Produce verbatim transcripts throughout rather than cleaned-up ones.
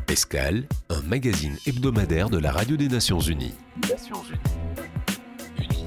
Escale, un magazine hebdomadaire de la Radio des Nations Unies. Nations Unies.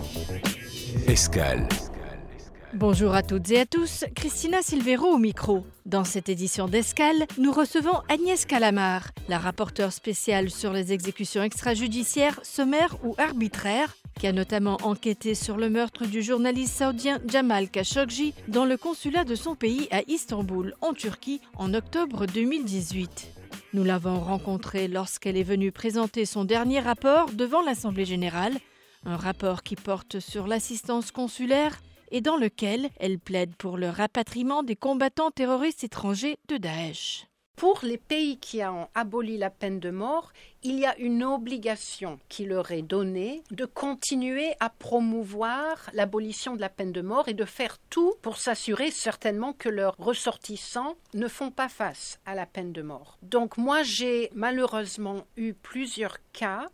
Escale. Bonjour à toutes et à tous, Christina Silvero au micro. Dans cette édition d'Escale, nous recevons Agnès Calamard, la rapporteure spéciale sur les exécutions extrajudiciaires, sommaires ou arbitraires, qui a notamment enquêté sur le meurtre du journaliste saoudien Jamal Khashoggi dans le consulat de son pays à Istanbul, en Turquie, en octobre deux mille dix-huit. Nous l'avons rencontrée lorsqu'elle est venue présenter son dernier rapport devant l'Assemblée générale, un rapport qui porte sur l'assistance consulaire et dans lequel elle plaide pour le rapatriement des combattants terroristes étrangers de Daesh. Pour les pays qui ont aboli la peine de mort, il y a une obligation qui leur est donnée de continuer à promouvoir l'abolition de la peine de mort et de faire tout pour s'assurer certainement que leurs ressortissants ne font pas face à la peine de mort. Donc moi, j'ai malheureusement eu plusieurs cas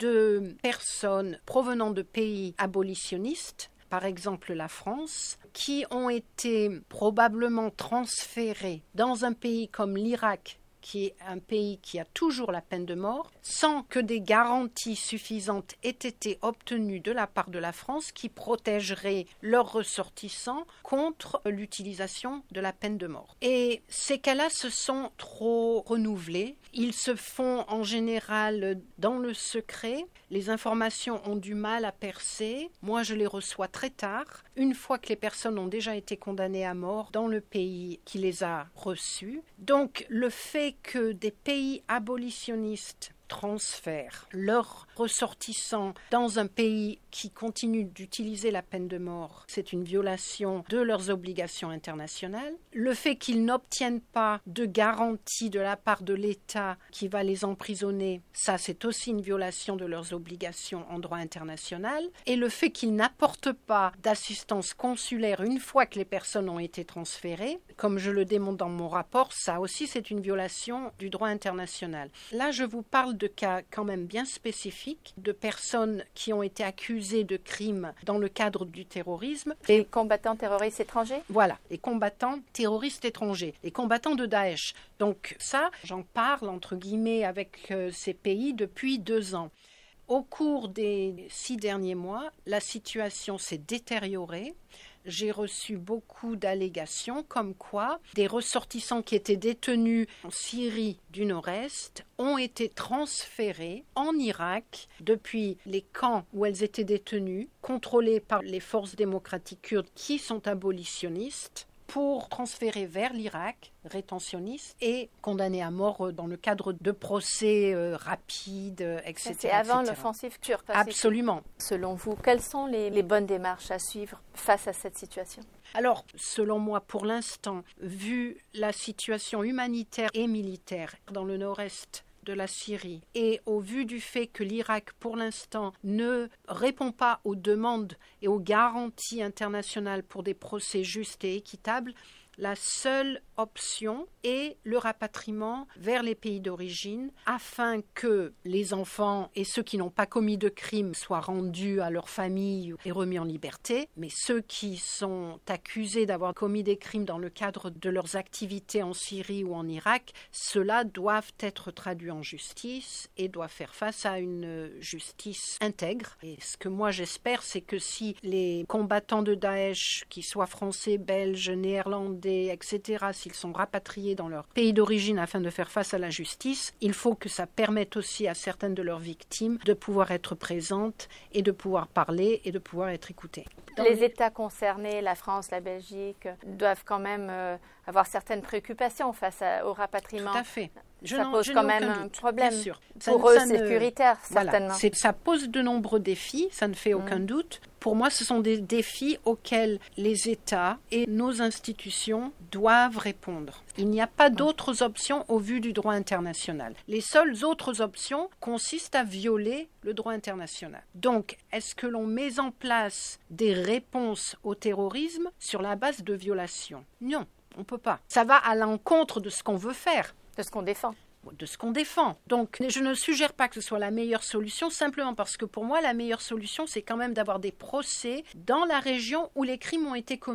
de personnes provenant de pays abolitionnistes, par exemple la France, qui ont été probablement transférés dans un pays comme l'Irak, qui est un pays qui a toujours la peine de mort, sans que des garanties suffisantes aient été obtenues de la part de la France qui protégeraient leurs ressortissants contre l'utilisation de la peine de mort. Et ces cas-là se sont trop renouvelés. Ils se font en général dans le secret. Les informations ont du mal à percer. Moi, je les reçois très tard, une fois que les personnes ont déjà été condamnées à mort dans le pays qui les a reçues. Donc, le fait que des pays abolitionnistes transfèrent leurs ressortissants dans un pays qui continue d'utiliser la peine de mort, c'est une violation de leurs obligations internationales. Le fait qu'ils n'obtiennent pas de garantie de la part de l'État qui va les emprisonner, ça c'est aussi une violation de leurs obligations en droit international. Et le fait qu'ils n'apportent pas d'assistance consulaire une fois que les personnes ont été transférées, comme je le démontre dans mon rapport, ça aussi c'est une violation du droit international. Là je vous parle de cas quand même bien spécifiques, de personnes qui ont été accusées de crimes dans le cadre du terrorisme. Les combattants terroristes étrangers ? Voilà, les combattants terroristes étrangers, les combattants de Daesh. Donc ça, j'en parle entre guillemets avec euh, ces pays depuis deux ans. Au cours des six derniers mois, la situation s'est détériorée. J'ai reçu beaucoup d'allégations comme quoi des ressortissants qui étaient détenus en Syrie du Nord-Est ont été transférés en Irak depuis les camps où elles étaient détenues, contrôlés par les forces démocratiques kurdes qui sont abolitionnistes, pour transférer vers l'Irak, rétentionniste, et condamné à mort dans le cadre de procès euh, rapides, et cetera. C'est avant et cetera. L'offensive turque. Absolument. Selon vous, quelles sont les, les bonnes démarches à suivre face à cette situation ? Alors, selon moi, pour l'instant, vu la situation humanitaire et militaire dans le nord-est de la Syrie et au vu du fait que l'Irak, pour l'instant, ne répond pas aux demandes et aux garanties internationales pour des procès justes et équitables, la seule option est le rapatriement vers les pays d'origine afin que les enfants et ceux qui n'ont pas commis de crime soient rendus à leur famille et remis en liberté, mais ceux qui sont accusés d'avoir commis des crimes dans le cadre de leurs activités en Syrie ou en Irak, ceux-là doivent être traduits en justice et doivent faire face à une justice intègre. Et ce que moi j'espère, c'est que si les combattants de Daesh, qu'ils soient français, belges, néerlandais, et cetera, s'ils sont rapatriés dans leur pays d'origine afin de faire face à la justice, il faut que ça permette aussi à certaines de leurs victimes de pouvoir être présentes et de pouvoir parler et de pouvoir être écoutées. Dans les États concernés, la France, la Belgique, doivent quand même euh, avoir certaines préoccupations face à, au rapatriement. Tout à fait. Je ça pose quand même un doute, problème bien sûr. pour ça, eux ça sécuritaire, ne... certainement. Voilà, c'est, ça pose de nombreux défis, ça ne fait aucun mmh. doute. Pour moi, ce sont des défis auxquels les États et nos institutions doivent répondre. Il n'y a pas d'autres options au vu du droit international. Les seules autres options consistent à violer le droit international. Donc, est-ce que l'on met en place des réponses au terrorisme sur la base de violations ? Non, on ne peut pas. Ça va à l'encontre de ce qu'on veut faire. De ce qu'on défend. de ce qu'on défend. Donc, je ne suggère pas que ce soit la meilleure solution, simplement parce que pour moi, la meilleure solution, c'est quand même d'avoir des procès dans la région où les crimes ont été commis.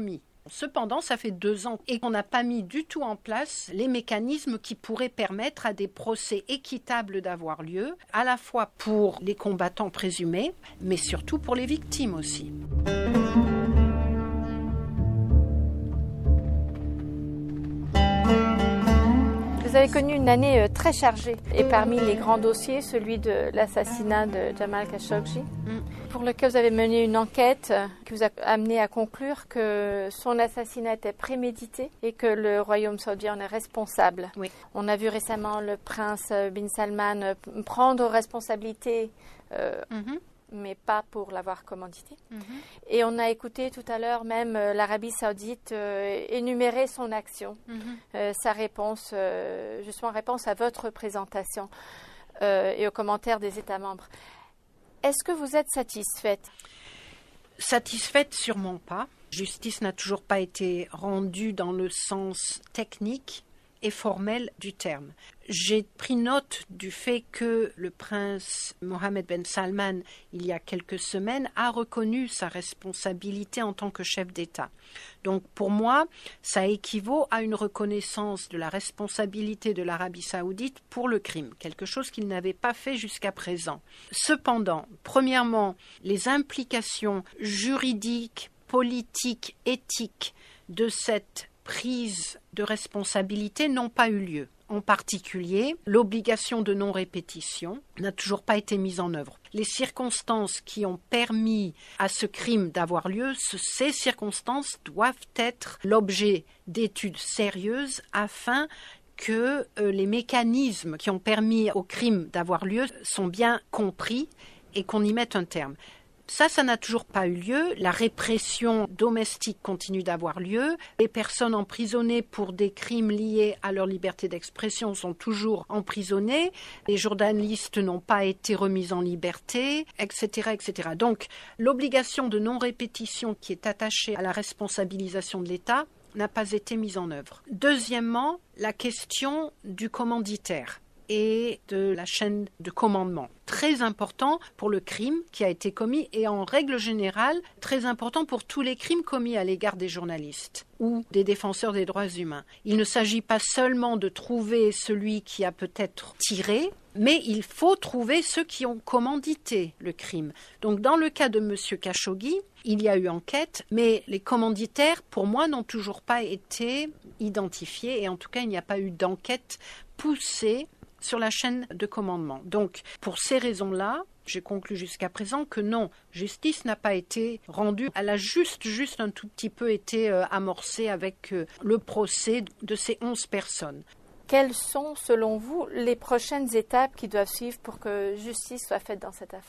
Cependant, ça fait deux ans et qu'on n'a pas mis du tout en place les mécanismes qui pourraient permettre à des procès équitables d'avoir lieu, à la fois pour les combattants présumés, mais surtout pour les victimes aussi. Vous avez connu une année très chargée et parmi les grands dossiers, celui de l'assassinat de Jamal Khashoggi, mm. pour lequel vous avez mené une enquête qui vous a amené à conclure que son assassinat était prémédité et que le royaume saoudien en est responsable. Oui. On a vu récemment le prince bin Salman prendre responsabilité euh, mm-hmm. mais pas pour l'avoir commandité. Mm-hmm. Et on a écouté tout à l'heure même euh, l'Arabie saoudite euh, énumérer son action, mm-hmm. euh, sa réponse, euh, justement réponse à votre présentation euh, et aux commentaires des États membres. Est-ce que vous êtes satisfaite ? Satisfaite, sûrement pas. Justice n'a toujours pas été rendue dans le sens technique et formel du terme. J'ai pris note du fait que le prince Mohammed ben Salman, il y a quelques semaines, a reconnu sa responsabilité en tant que chef d'État. Donc pour moi, ça équivaut à une reconnaissance de la responsabilité de l'Arabie saoudite pour le crime, quelque chose qu'il n'avait pas fait jusqu'à présent. Cependant, premièrement, les implications juridiques, politiques, éthiques de cette prise de responsabilité n'ont pas eu lieu. En particulier, l'obligation de non-répétition n'a toujours pas été mise en œuvre. Les circonstances qui ont permis à ce crime d'avoir lieu, ces circonstances doivent être l'objet d'études sérieuses afin que euh, les mécanismes qui ont permis au crime d'avoir lieu sont bien compris et qu'on y mette un terme. Ça, ça n'a toujours pas eu lieu. La répression domestique continue d'avoir lieu. Les personnes emprisonnées pour des crimes liés à leur liberté d'expression sont toujours emprisonnées. Les journalistes n'ont pas été remis en liberté, et cetera, et cetera. Donc, l'obligation de non-répétition qui est attachée à la responsabilisation de l'État n'a pas été mise en œuvre. Deuxièmement, la question du commanditaire et de la chaîne de commandement. Très important pour le crime qui a été commis et en règle générale, très important pour tous les crimes commis à l'égard des journalistes ou des défenseurs des droits humains. Il ne s'agit pas seulement de trouver celui qui a peut-être tiré, mais il faut trouver ceux qui ont commandité le crime. Donc dans le cas de M. Khashoggi, il y a eu enquête, mais les commanditaires, pour moi, n'ont toujours pas été identifiés et en tout cas, il n'y a pas eu d'enquête poussée sur la chaîne de commandement. Donc, pour ces raisons-là, j'ai conclu jusqu'à présent que non, justice n'a pas été rendue. Elle a juste, juste un tout petit peu été euh, amorcée avec euh, le procès de ces onze personnes. Quelles sont, selon vous, les prochaines étapes qui doivent suivre pour que justice soit faite dans cette affaire ?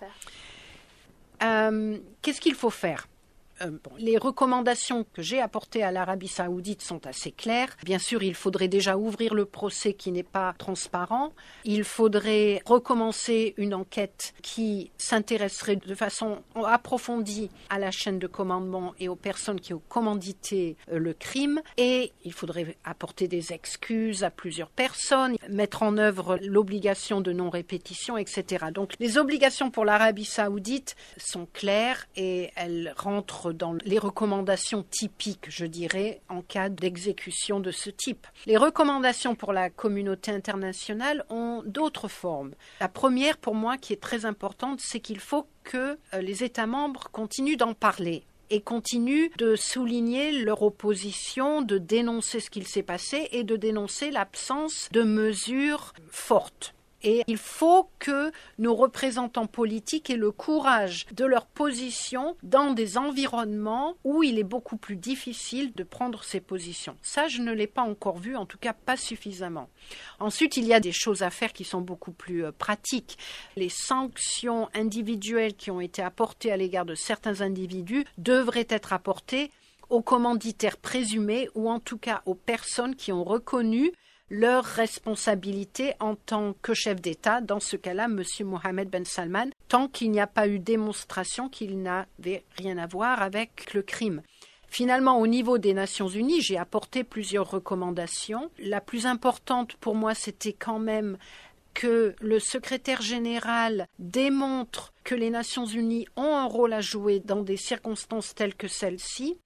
euh, Qu'est-ce qu'il faut faire ? Euh, bon, les recommandations que j'ai apportées à l'Arabie saoudite sont assez claires. Bien sûr, il faudrait déjà ouvrir le procès qui n'est pas transparent. Il faudrait recommencer une enquête qui s'intéresserait de façon approfondie à la chaîne de commandement et aux personnes qui ont commandité euh, le crime. Et il faudrait apporter des excuses à plusieurs personnes, mettre en œuvre l'obligation de non-répétition, et cetera. Donc, les obligations pour l'Arabie saoudite sont claires et elles rentrent dans les recommandations typiques, je dirais, en cas d'exécution de ce type. Les recommandations pour la communauté internationale ont d'autres formes. La première, pour moi, qui est très importante, c'est qu'il faut que les États membres continuent d'en parler et continuent de souligner leur opposition, de dénoncer ce qu'il s'est passé et de dénoncer l'absence de mesures fortes. Et il faut que nos représentants politiques aient le courage de leur position dans des environnements où il est beaucoup plus difficile de prendre ces positions. Ça, je ne l'ai pas encore vu, en tout cas pas suffisamment. Ensuite, il y a des choses à faire qui sont beaucoup plus euh, pratiques. Les sanctions individuelles qui ont été apportées à l'égard de certains individus devraient être apportées aux commanditaires présumés ou en tout cas aux personnes qui ont reconnu leur responsabilité en tant que chef d'État, dans ce cas-là, M. Mohammed ben Salman, tant qu'il n'y a pas eu démonstration qu'il n'avait rien à voir avec le crime. Finalement, au niveau des Nations Unies, j'ai apporté plusieurs recommandations. La plus importante pour moi, c'était quand même que le secrétaire général démontre que les Nations Unies ont un rôle à jouer dans des circonstances telles que celle-ci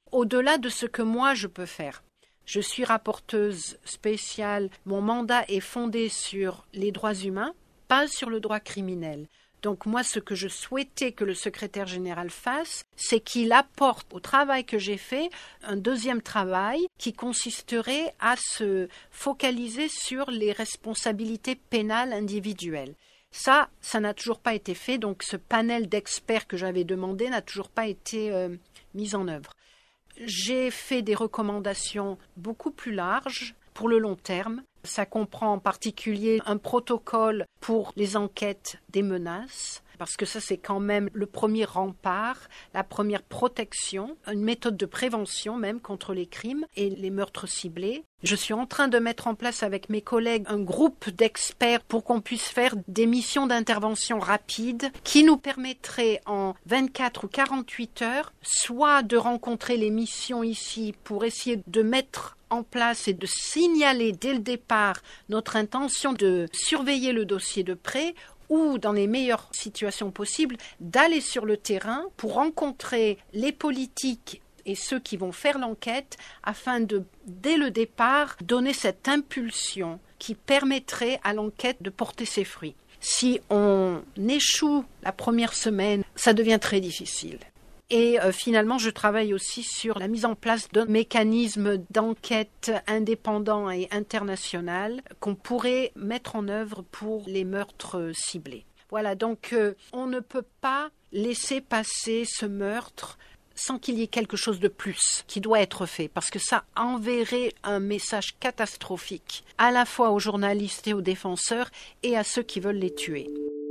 au-delà de ce que moi je peux faire. Je suis rapporteuse spéciale, mon mandat est fondé sur les droits humains, pas sur le droit criminel. Donc moi, ce que je souhaitais que le secrétaire général fasse, c'est qu'il apporte au travail que j'ai fait un deuxième travail qui consisterait à se focaliser sur les responsabilités pénales individuelles. Ça, ça n'a toujours pas été fait, donc ce panel d'experts que j'avais demandé n'a toujours pas été euh, mis en œuvre. J'ai fait des recommandations beaucoup plus larges pour le long terme. Ça comprend en particulier un protocole pour les enquêtes des menaces, parce que ça c'est quand même le premier rempart, la première protection, une méthode de prévention même contre les crimes et les meurtres ciblés. Je suis en train de mettre en place avec mes collègues un groupe d'experts pour qu'on puisse faire des missions d'intervention rapides qui nous permettraient en vingt-quatre ou quarante-huit heures soit de rencontrer les missions ici pour essayer de mettre en place et de signaler dès le départ notre intention de surveiller le dossier de près ou, dans les meilleures situations possibles, d'aller sur le terrain pour rencontrer les politiques et ceux qui vont faire l'enquête afin de, dès le départ, donner cette impulsion qui permettrait à l'enquête de porter ses fruits. Si on échoue la première semaine, ça devient très difficile. Et euh, finalement, je travaille aussi sur la mise en place d'un mécanisme d'enquête indépendant et international qu'on pourrait mettre en œuvre pour les meurtres ciblés. Voilà, donc euh, on ne peut pas laisser passer ce meurtre sans qu'il y ait quelque chose de plus qui doit être fait, parce que ça enverrait un message catastrophique à la fois aux journalistes et aux défenseurs et à ceux qui veulent les tuer.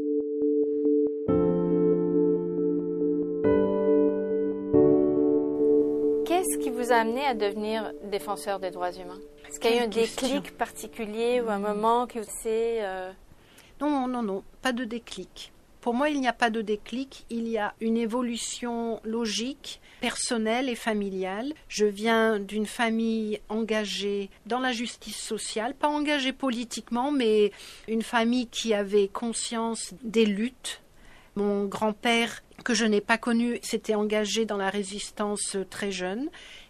Qu'est-ce qui vous a amené à devenir défenseur des droits humains? Est-ce qu'il y a eu un déclic particulier ou un moment qui vous sait euh... Non, non, non, pas de déclic. Pour moi, il n'y a pas de déclic, il y a une évolution logique, personnelle et familiale. Je viens d'une famille engagée dans la justice sociale, pas engagée politiquement, mais une famille qui avait conscience des luttes. Mon grand-père, que je n'ai pas connu, s'était engagé dans la résistance très jeune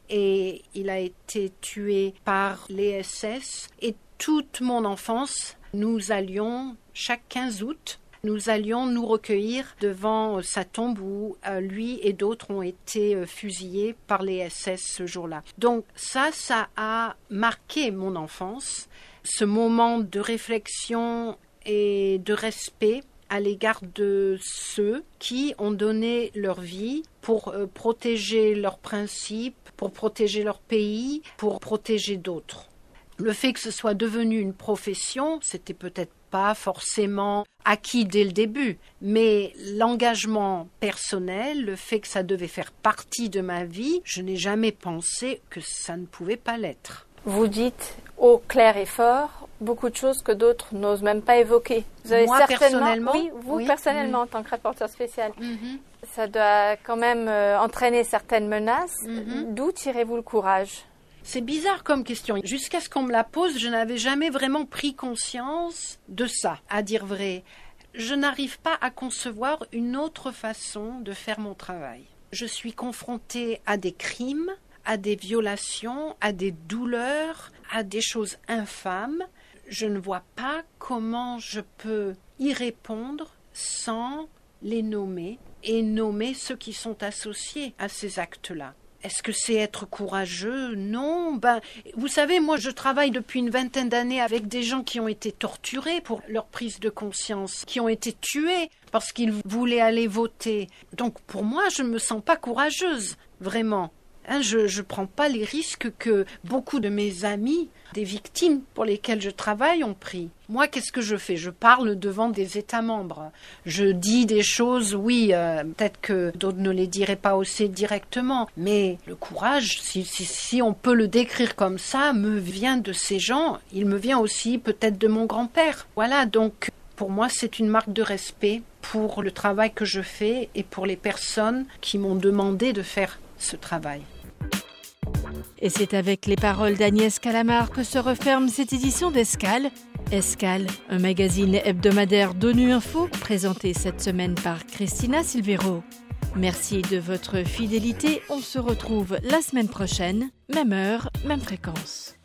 et il a été tué par les S S. Et toute mon enfance, nous allions, chaque quinze août, nous allions nous recueillir devant sa tombe où euh, lui et d'autres ont été euh, fusillés par les S S ce jour-là. Donc ça, ça a marqué mon enfance, ce moment de réflexion et de respect à l'égard de ceux qui ont donné leur vie pour euh, protéger leurs principes, pour protéger leur pays, pour protéger d'autres. Le fait que ce soit devenu une profession, c'était peut-être pas forcément acquis dès le début, mais l'engagement personnel, le fait que ça devait faire partie de ma vie, je n'ai jamais pensé que ça ne pouvait pas l'être. Vous dites haut, clair et fort beaucoup de choses que d'autres n'osent même pas évoquer. Vous avez Moi, certainement, personnellement oui, vous oui, personnellement oui. en tant que rapporteur spécial, Mm-hmm. ça doit quand même euh, entraîner certaines menaces. Mm-hmm. D'où tirez-vous le courage? C'est bizarre comme question. Jusqu'à ce qu'on me la pose, je n'avais jamais vraiment pris conscience de ça, à dire vrai. Je n'arrive pas à concevoir une autre façon de faire mon travail. Je suis confrontée à des crimes, à des violations, à des douleurs, à des choses infâmes. Je ne vois pas comment je peux y répondre sans les nommer et nommer ceux qui sont associés à ces actes-là. Est-ce que c'est être courageux? Non. Ben, vous savez, moi, je travaille depuis une vingtaine d'années avec des gens qui ont été torturés pour leur prise de conscience, qui ont été tués parce qu'ils voulaient aller voter. Donc, pour moi, je ne me sens pas courageuse, vraiment. Hein, je ne prends pas les risques que beaucoup de mes amis, des victimes pour lesquelles je travaille, ont pris. Moi, qu'est-ce que je fais? Je parle devant des États membres. Je dis des choses, oui, euh, peut-être que d'autres ne les diraient pas aussi directement, mais le courage, si, si, si on peut le décrire comme ça, me vient de ces gens. Il me vient aussi peut-être de mon grand-père. Voilà, donc pour moi, c'est une marque de respect pour le travail que je fais et pour les personnes qui m'ont demandé de faire ce travail. Et c'est avec les paroles d'Agnès Calamard que se referme cette édition d'Escale. Escale, un magazine hebdomadaire d'ONU Info, présenté cette semaine par Cristina Silvero. Merci de votre fidélité. On se retrouve la semaine prochaine, même heure, même fréquence.